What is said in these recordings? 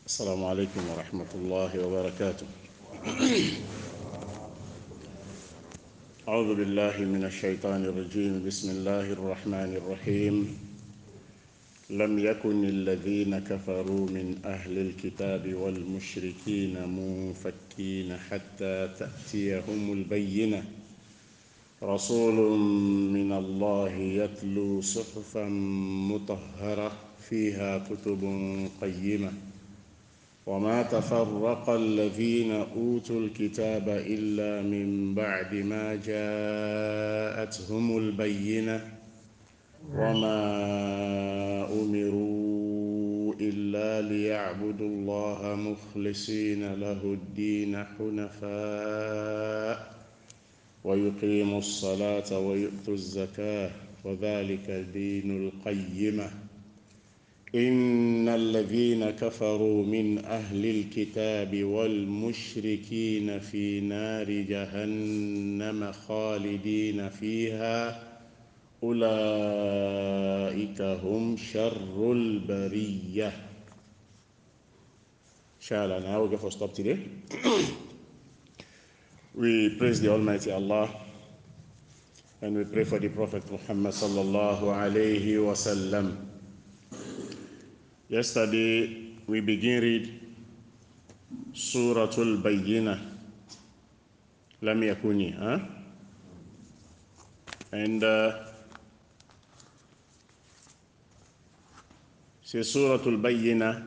السلام عليكم ورحمة الله وبركاته. أعوذ بالله من الشيطان الرجيم. بسم الله الرحمن الرحيم. لم يكن الذين كفروا من أهل الكتاب والمشركين منفكين حتى تأتيهم البينة رسول من الله يتلو صحفا مطهرة فيها كتب قيمة وما تفرق الذين أوتوا الكتاب إلا من بعد ما جاءتهم البينة وما أمروا إلا ليعبدوا الله مخلصين له الدين حنفاء ويقيموا الصلاة ويؤتوا الزكاة وذلك دين القيمة إن الذين كفروا من أهل الكتاب والمشركين في نار جهنم خالدين فيها أولئك هم شر البرية. Inshallah, now we'll go for stop today. We praise the Almighty Allah and we pray for the Prophet Muhammad sallallahu alayhi wa sallam. Yesterday we begin read Suratul Bayyinah, Lam Yakuni, and say Suratul Bayyinah.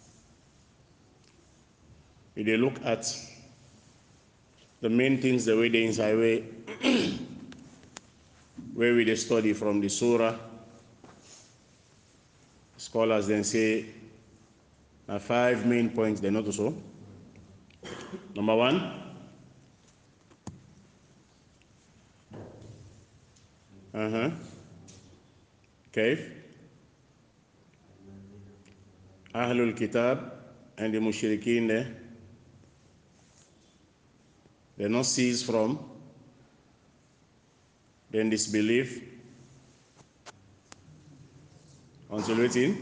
We dey look at the main things the way they inside way where we dey study from the surah. Scholars then say 5 main points they notice. So number 1, كيف أهل الكتاب and the mushrikeen they not cease from then disbelief until waiting.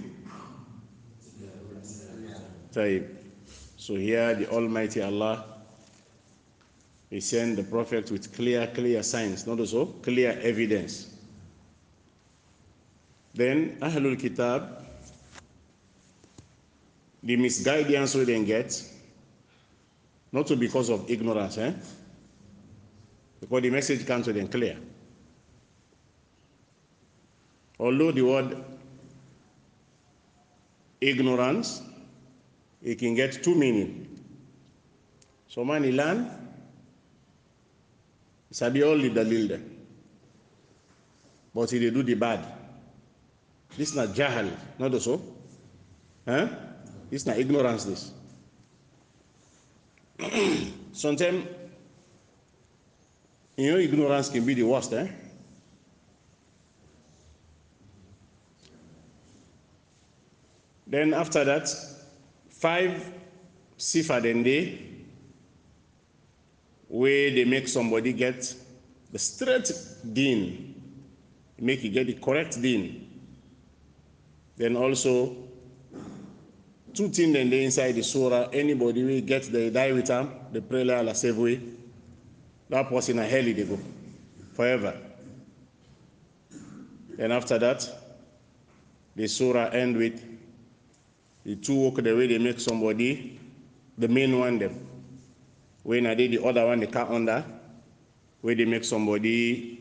So here the Almighty Allah, He sent the Prophet with clear signs, not also clear evidence. Then Ahlul Kitab, the misguidance we then get, not because of ignorance, because the message comes to them clear. Although the word ignorance, it can get 2 meanings. So man learn, sabi all the dalil there, but he do the bad. This is not jahal, not so. This is not ignorance. This. Sometimes, ignorance can be the worst. Then after that, 5 sifa dende, where they make somebody get the straight deen, make you get the correct deen. Then also 2 things then they inside the surah, anybody will get the die with them, the prayer Allah save way, that person a hell they go forever. Then after that, the surah end with the 2 work the way they make somebody, the main one them. When I did the other one, they can't under, where they make somebody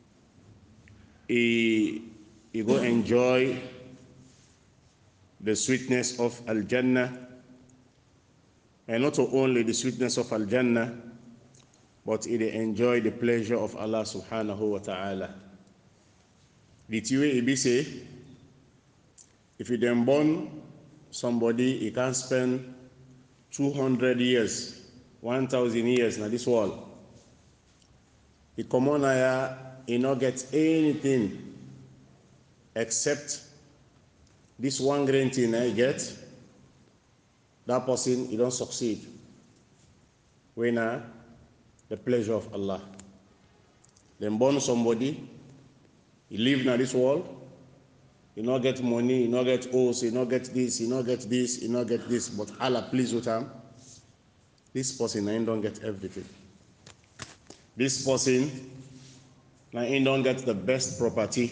he go enjoy the sweetness of Al-Jannah, and not only the sweetness of Al-Jannah, but he enjoy the pleasure of Allah subhanahu wa ta'ala. The way he be say, if you then born somebody, he can spend 200 years, 1,000 years in this world. He come on here, he not get anything except this 1 grain thing he get. That person, he don't succeed. When the pleasure of Allah. Then born somebody, he live in this world, you not get money, you not get house, you not get this, you not get this, you not get this, but Allah please with him. This person ain't don't get everything. This person now ain't don't get the best property.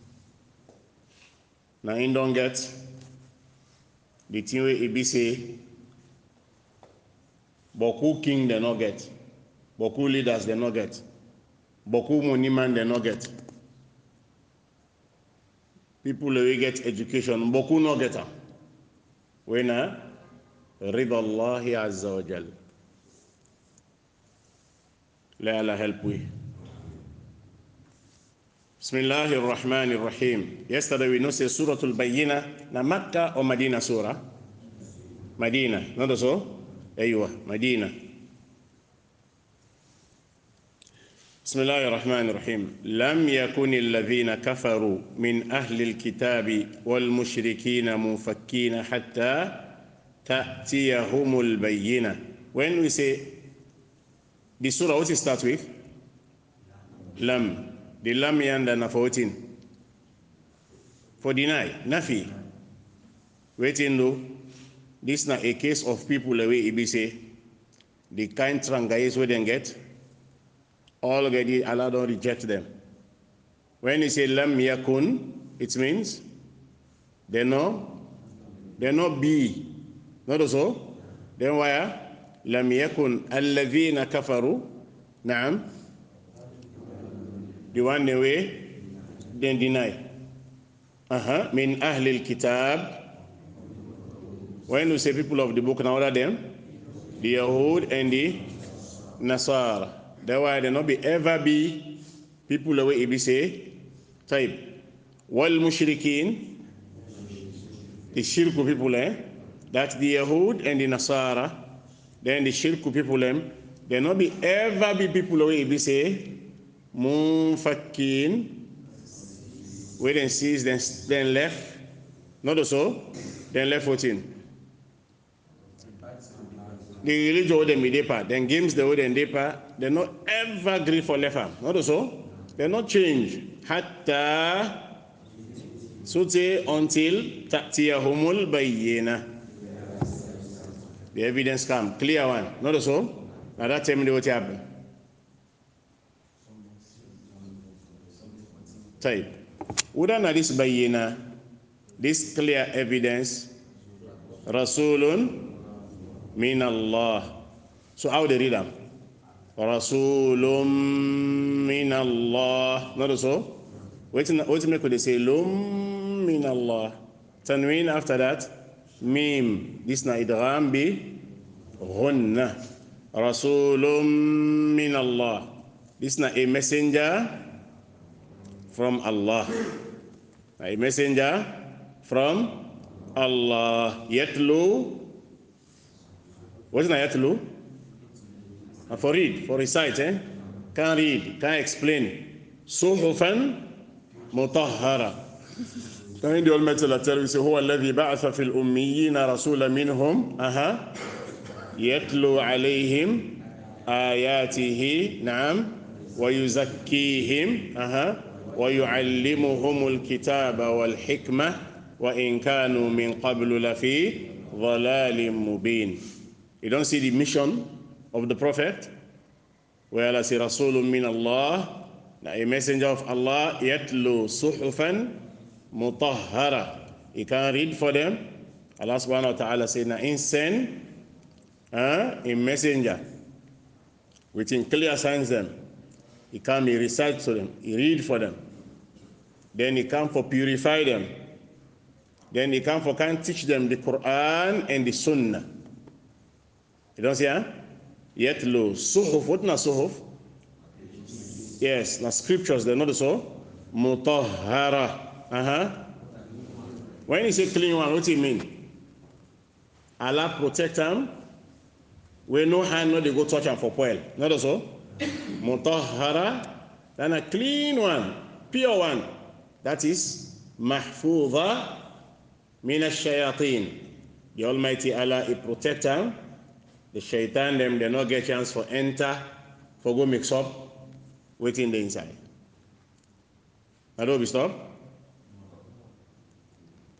Now ain't don't get the thing where it be say, Boku king they not get, Boku leaders they not get, Boku money man they not get. People who get education, Boku not get them. When Rida Allahi Azza wa Jal. Let Allah help we. Bismillahir Rahmanir Rahim. Yesterday we know say Surah Al-Bayyinah na Makkah or Medina Surah? Medina, not so? Aywa, Medina. Bismillahir Rahmanir Rahim. Lam yakun alladhina kafaru min ahli al-kitabi wal mushrikina mufakkina hatta ta'tiyahumul bayyinah. When we say the surah, what it starts with? Lam. The lam yanda na 14. For deny, nafi. Waiting though, this is not a case of people the way it say, the kind trangayes we then get, already Allah don't reject them. When you say lam yakun, it means they not be. Not so? Then why? Lam yakun alladhina kafaru. Naam. The one way then deny. Min ahli al-kitab. When you say people of the book, now what them? The Yahud and the Nasara. That's why they not be ever be people the way it be say type. Wal mushrikeen, the shirku people that's the Yahud and the Nasara. Then the shirku people they not be ever be people the way it be say Munfakin, wait and sees, then left, not so, then left 14. The religion with them deeper, then games the way them deeper, they not ever agree for left arm, not so, they not change. Hatta sute until ta'tiyahumul bayyinah. The evidence come, clear one, not so. Now that tell me what happened. Type. Udana this bayina, this clear evidence, Rasulun min Allah. So how they read them? Rasulun min Allah. Not so? Wait to make what they say, Lum min Allah. Tanween after that, Mim. This na idgham bi ghunna. Rasulun min Allah. This na a messenger from Allah. A messenger from Allah. Yatlu. What's not yatlu? For read, for recite, Can't read, can't explain. Suhufan mutahhara. Can the Almighty tell you, هو الذي بعث في الأميين رسولا منهم يتلو عليهم آياته نعم ويزكيهم ويعلمهم الكتاب والحكمة وإن كانوا من قبل لفي ضلال مبين. You don't see the mission of the Prophet where Allah says Rasulun min Allah, a messenger of Allah, yatlu suhufan mutahhara. He can read for them. Allah subhanahu wa ta'ala says na in send a messenger within clear signs them. He can be recite to them, he read for them. Then he can for purify them. Then he can for can teach them the Quran and the Sunnah. You don't see, Yatlu suhuf. What na suhuf? Yes, na scriptures. They're not so. Mutahhara. When you say clean one, what do you mean? Allah protect them. Where no hand, no they go touch them for spoil. Not so. Mutahhara. Then a clean one, pure one. That is mahfudha min ash-shayateen. The Almighty Allah, He protect them. The shaitan them, they not get chance for enter, for go mix up, waiting the inside. Now don't be stop.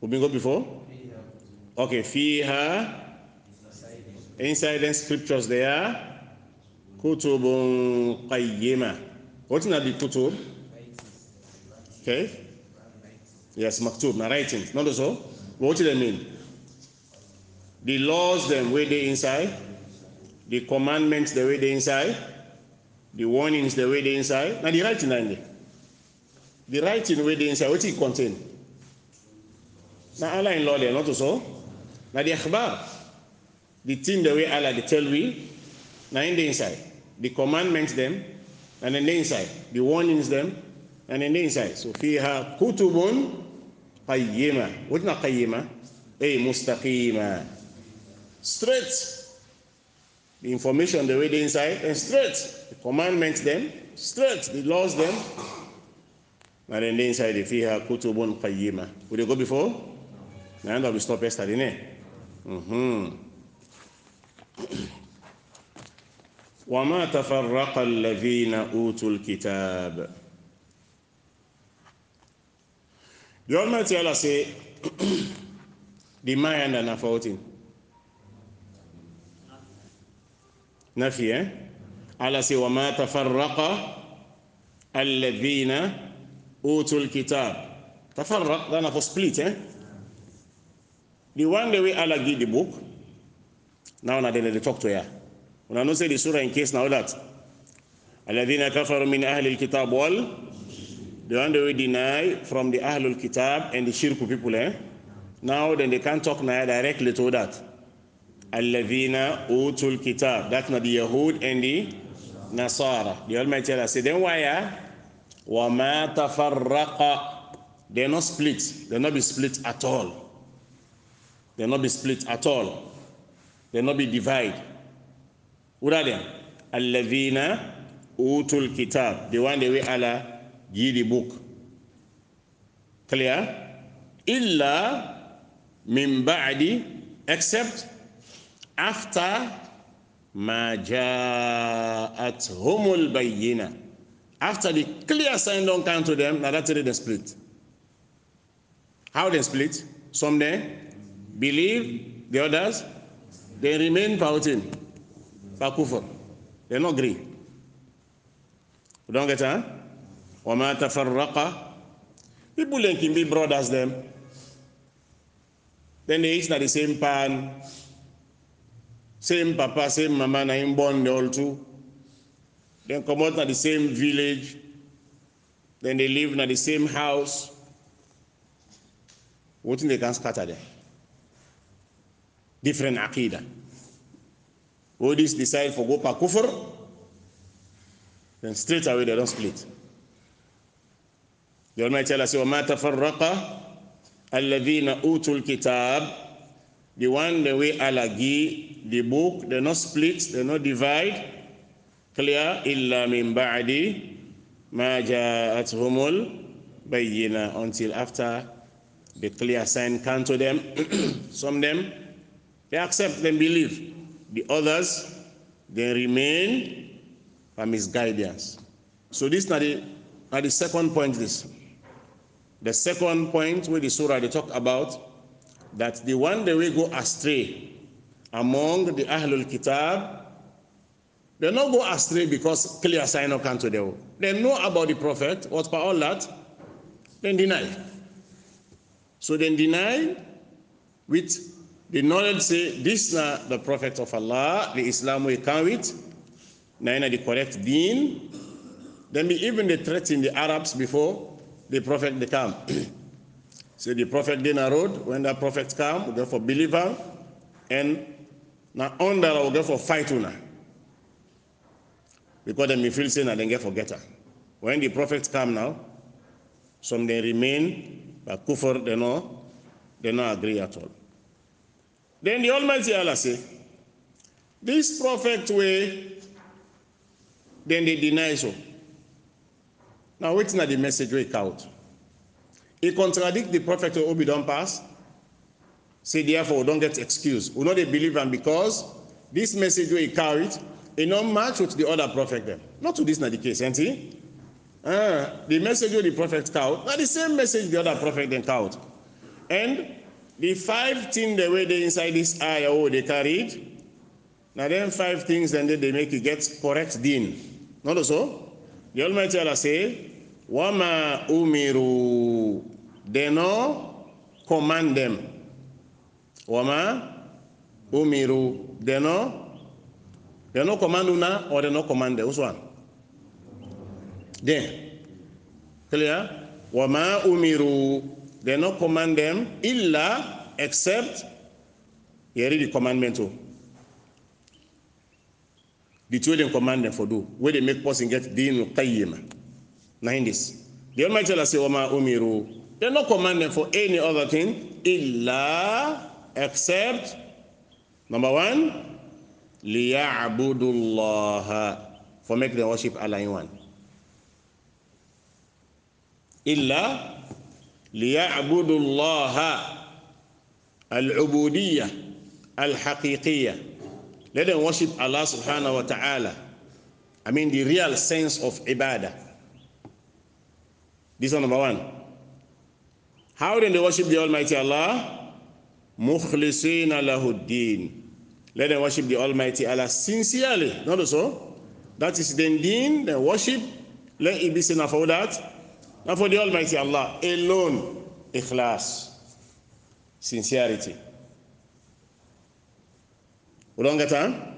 Who been go before? Okay, fiha. Inside the scriptures there. Kutubun qayyima. What is the kutub? Okay. Yes, maktub, writing. Not so. What do they mean? The laws, them way they inside. The commandments, the way they inside. The warnings, the way they inside. Now the writing there. The writing way they inside. What it contain? Now Allah in law there, not so. Now the akhbar. The thing the way Allah they tell we. Now in the inside. The commandments them. And in the inside. The warnings them. And in the inside. So fiha kutubun qayyima. What is not qayyima? Mustaqima. Straight. The information the way they inside and straight. The commandments them straight. The laws them. And then the inside the fiha kutubun qayyima. Would you go before? Now that we stop yesterday. وما تفرق الذين أوتوا الكتاب. The Almighty Allah say, the Mayan and Nafautin. Nafi, Allah say, وما تفرق الذين أوتوا الكتاب. تفرق, that's for split, The one way Allah give the book, now they talk to you. When I don't say the surah in case now that الذين كفروا من أهل الكتاب wal, the one that we deny from the Ahlul Kitab and the Shirku people, now then they can't talk now directly to that. الذين أوتوا الكتاب. That's not the Yahud and the Nasara. The Almighty Allah say, then why? وما تفرق. They're not split. They're not be split at all. They'll not be split at all. They'll not be divided. What are they? Alladhina utul kitab. The one that we Allah give the book. Clear? Illa min ba'di, except after ma ja'athumul bayyina. After the clear sign don't come to them, now that's it, they split. How they split? Some they believe, the others they remain pouting. Fakufur. They don't agree. You don't get it? وَمَا تَفَرَّقَ. People can be brothers them. Then they eat at the same pan, same papa, same mama, na him born they all two. Then come out at the same village. Then they live in the same house. What thing they can scatter there? Different aqidah. All these decide for go pa kufr, then straight away they don't split. The Almighty Allah says, وَمَا تَفَرَّقَ الَّذِينَ أُوتُوا الْكِتَابِ. The one the way Allah give the book, they not split, they not divide. Clear? إِلَّا مِن بَعْدِ مَا جَاءَتْهُمُ الْبَيِّنَةُ. Until after the clear sign come to them. Some of them, they accept and believe. The others, they remain by misguidance. So this is the second point. The second point where the surah they talk about that the one that will go astray among the Ahlul Kitab, they not go astray because clear sign of come to them. They know about the Prophet, what for all that, then deny. So then deny with the knowledge say this is not the Prophet of Allah, the Islam we come with, now the correct deen. Then even they threaten the Arabs before the Prophet they come. So the Prophet then road, when the Prophet come, we go for believer, and now under we go for fight una. Because them feel saying that they get forgetter. When the Prophet come now, some they remain, but kufr they not agree at all. Then the Almighty Allah say, this prophet way, then they deny so. Now waiting at the message we count. He contradict the prophet who be done pass. Say therefore we don't get excuse. We know they believe him because this message we carried, it not match with the other prophet them. Not to this not the case, ain't it? The message where the prophet count, not the same message the other prophet then count. And the 5 things the way they inside this ayah, oh, they carried. Now then 5 things, then they make you get correct deen. Not so? The Almighty Allah say, Wama umiru. They no command them. Wama umiru. They no command una or they no command them. Which one? Then. Clear? Wama umiru. They no command them illa except here is the commandment too. The two them command them for do where they make person get deen qayyim. Now in this, the Almighty Allah say wama umiru. They no command them for any other thing illa except number 1 liya'budullaha, for make them worship Allah in one. Illa liya'budullaha al-ubudiyyah al-haqiqiyyah. Let them worship Allah subhanahu wa ta'ala. I mean the real sense of ibadah. This is number 1. How then they worship the Almighty Allah? Mukhlisina lahuddin. Let them worship the Almighty Allah sincerely. Not so. That is the deen, the worship. Let it be seen for that. Now for the Almighty Allah alone, ikhlas, sincerity. We don't get on?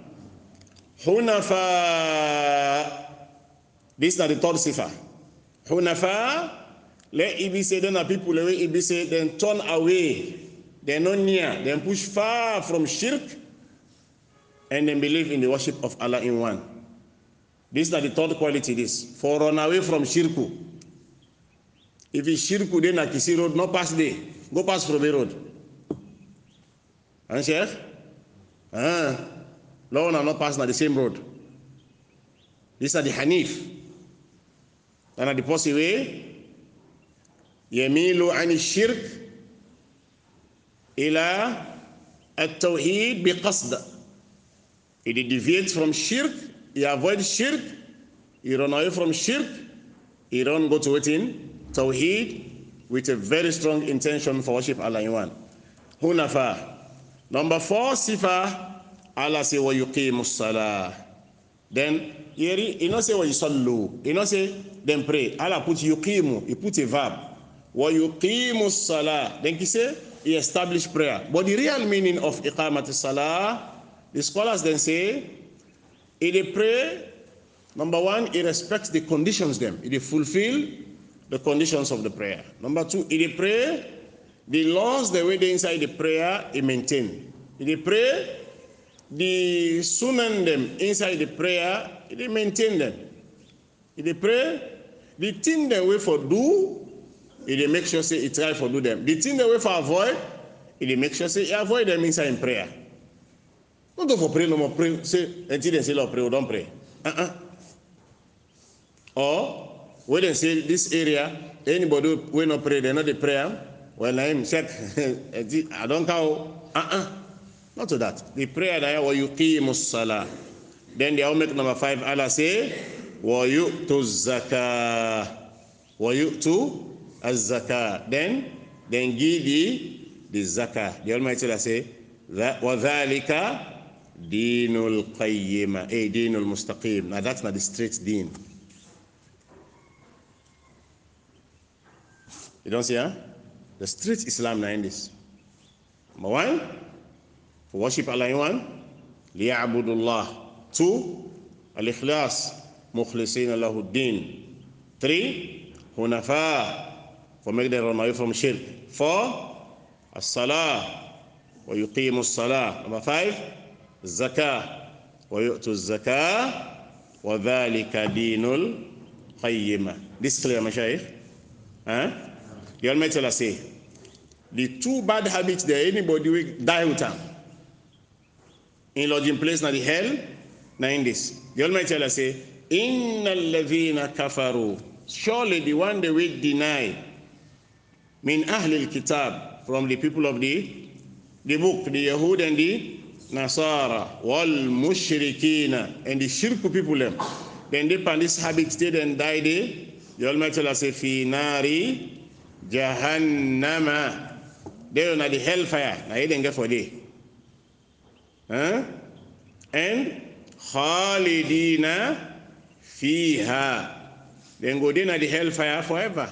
Hunafa. This is not the third sifa. Hunafa. Let it be said, then people, let it be said, then turn away. They're not near. Then push far from shirk. And then believe in the worship of Allah in one. This is not the third quality. This. For run away from shirku. If it's shirku, then a kisi road, no pass there. Go pass from the road. And Sheikh? No one are not passing at the same road. These are the Hanif. And at the possible way, يميل عن الشرك إلى التوحيد بقصد. He deviates from shirk, he avoids shirk, he run away from shirk, he don't go to it in tawheed with a very strong intention for worship Allah in one. Hunafa. Number 4 sifa, Allah say wa yuqimus salah. Then you know say wa yusallu. You know say then pray. Allah put yuqimu, he put a verb. Wa yuqimus salah. Then he say he established prayer. But the real meaning of iqamat salah, the scholars then say, if they pray, number 1, he respects the conditions them. If they fulfill the conditions of the prayer. Number 2, if they pray, the laws the way they inside the prayer, he maintain. If they pray, the sunan them inside the prayer, they maintain them. If they pray, the thing they way for do, if they make sure say he try for do them. The thing they way for avoid, if they make sure say he avoid them inside in prayer. Not go for pray no more pray. Say until they say Lord pray or don't pray. Or when they say this area, anybody will not pray, they know the prayer. Well, I'm check. I don't count. Not to that. The prayer there wa yuqimus salah. Then they all make number 5. Allah say wa yu'tu zakah. Wa yu'tu az-zakah. Then give the zakah. The Almighty Allah say wa dhalika dinul qayyim, dinul mustaqim. Now that's not the straight deen. You don't see, the straight Islam now in this. Number 1, for worship Allah in one, liya'budullah. 2, al-ikhlas, mukhlisina lahu din. 3, hunafa, for make them run away from shirk. 4, as-salah, wa yuqimu as-salah. Number 5, zakah, wa yu'tu az-zakah, wa dhalika dinul qayyimah. This is clear, mashayikh? The Almighty Allah say, the 2 bad habits that anybody will die with them. In lodging place na the hell, na in this. The Almighty Allah say, innal ladhina kafaru. Surely the one they will deny min ahli al-kitab, from the people of the book, the Yahud and the Nasara, wal mushrikina, and the shirku people them. Then they pan this habit stay and die there. The Almighty Allah say, fi nari jahannama They na the hellfire. Na he get for day. And khalidina fiha. Then go there na the hellfire forever.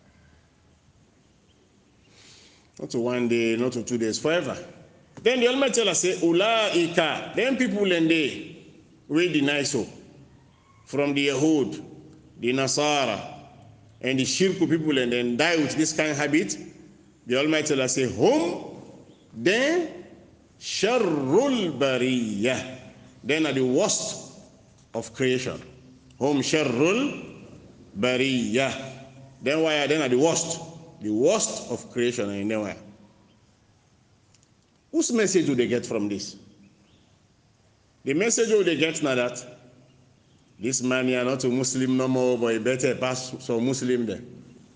Not to 1 day, not to 2 days, forever. Then the Almighty Allah say, Ulaika. Then people and they will deny so. From the Yahud, the Nasara, and the Shirku people, and then die with this kind of habit. The Almighty Allah say, Hum, then Sharrul Bariyah. Then are the worst of creation. Hum Sharrul Bariyah. Then why? Then are the worst. The worst of creation. And then why? Whose message do they get from this? The message do they get now that this man is not a Muslim no more, but he better pass some Muslim there.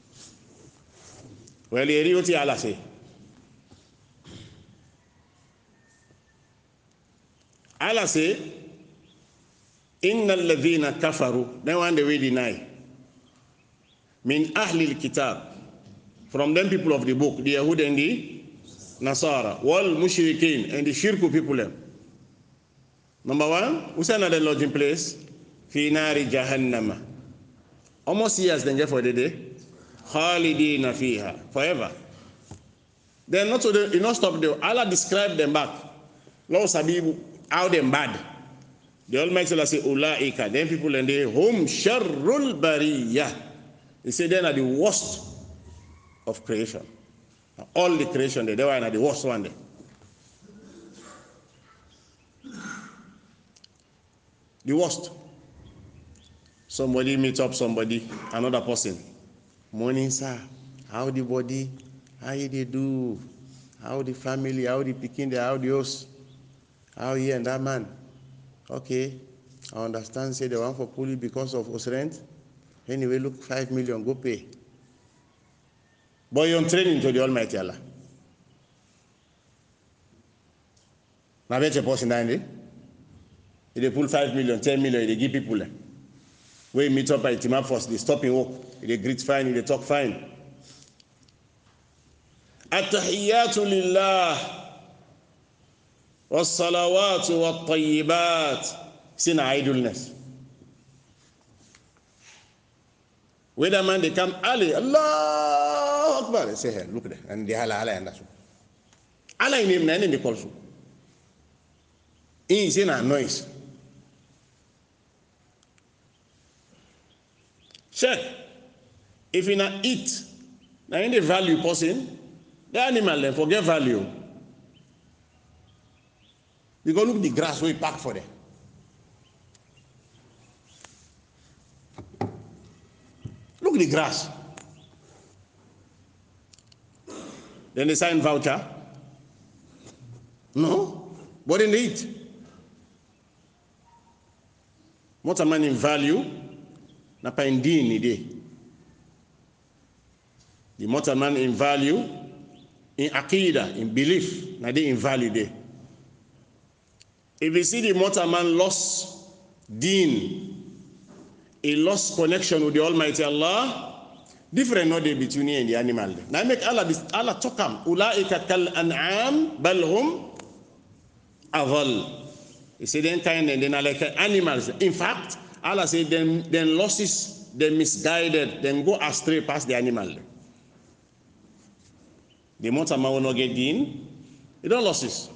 Well, he hear what Allah say. Allah say, Inna alladhina kafaru. Then one day we deny. Min ahli al-kitab. From them people of the book, the Yahud and the Nasara. Wal mushrikeen and the shirku people. Number one, who's another lodging place? Fi nari jahannama. Almost years then get for the day. Khalidina fiha. Forever. Then not so they not stop there. Allah described them back. Lord Sabi how them bad. The Almighty Allah say Ulaika. Then people and they hum sharrul bariyah. He said they are the worst of creation. All the creation they were the worst one there. The worst. Somebody meet up somebody, another person. Morning, sir. How the body? How they do? How the family? How the picking? How the house? How he and that man? Okay, I understand. Say they want for pulley because of us rent. Anyway, look, 5 million, go pay. But you're training to the Almighty Allah. Now, bet a person down they pull 5 million, 10 million, they give people. We meet up at Timah first, they stop in work, they greet fine, they talk fine. At-tahiyyatu lillah was-salawatu wat-tayyibat. Sin idleness. When a man they come, Ali, Allah Akbar, they say, hey, look there, and they Allah and that's Allah in him, and they call you. He's in a noise. Check. If you not eat, now in the value person, the animal then forget value. You go look the grass where you pack for them. Look the grass. Then they sign voucher. No, but then they eat. What a man in value, na pa indini de. The motor man in value, in akida, in belief, na de in value de. If you see the motor man lost deen, he lost connection with the Almighty Allah, different no day between you and the animal. Now make Allah talk am. Ulaika kal an'am bal hum adhal. He said then kind and then like animals. In fact, Allah said then losses, then misguided, then go astray past the animal. The motor man will not get deen. He don't losses.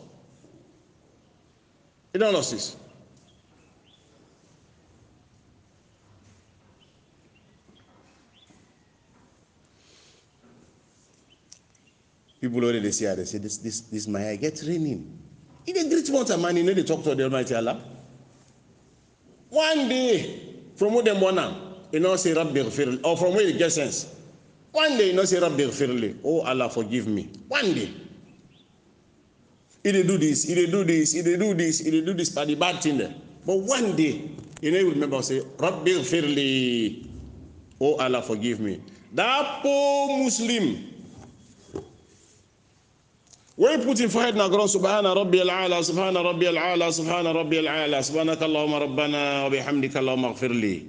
He don't losses. People already say, they say, this my get raining. He didn't greet water man, you know they talk to the Almighty Allah. One day, from what them want now, you know say Rabbi Ghfirli, or from where you get sense. One day, you know say Rabbi Ghfirli, oh Allah forgive me. One day. He did do this, he did do this, he did do this, he did do this, but the bad thing there. But one day, you know you remember say, Rabbi Ghfirli, oh Allah forgive me. That poor Muslim, when you put in forehead na ground, Subhana Rabbi al-Ala, Subhana Rabbi al-Ala, Subhana Rabbi al-Ala, Subhanaka Allahumma Rabbana, wa bihamdika Allahumma ghfirli.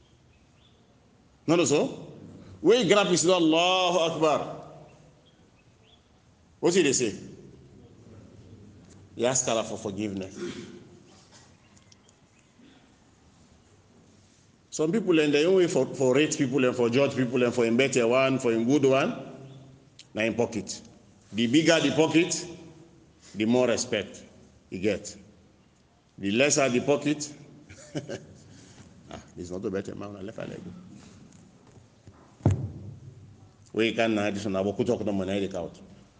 No, so? When you grab his Allahu Akbar. What did they say? He asked Allah for forgiveness. Some people and they only for rate people and for judge people and for a better one, for a good one, now in pocket. The bigger the pocket, the more respect you get. The lesser the pocket, this is not a better man. I left a leg. We can addition about kuto kuto money out.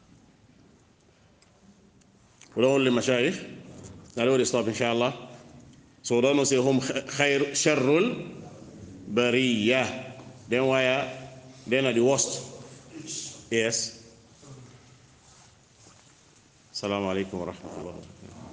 We don't only mashayikh. Now we stop inshallah. So don't say hum khair sharrul bariyah. Then why? Then are the worst. Yes. Assalamu alaikum wa rahmatullahi wa barakatuh.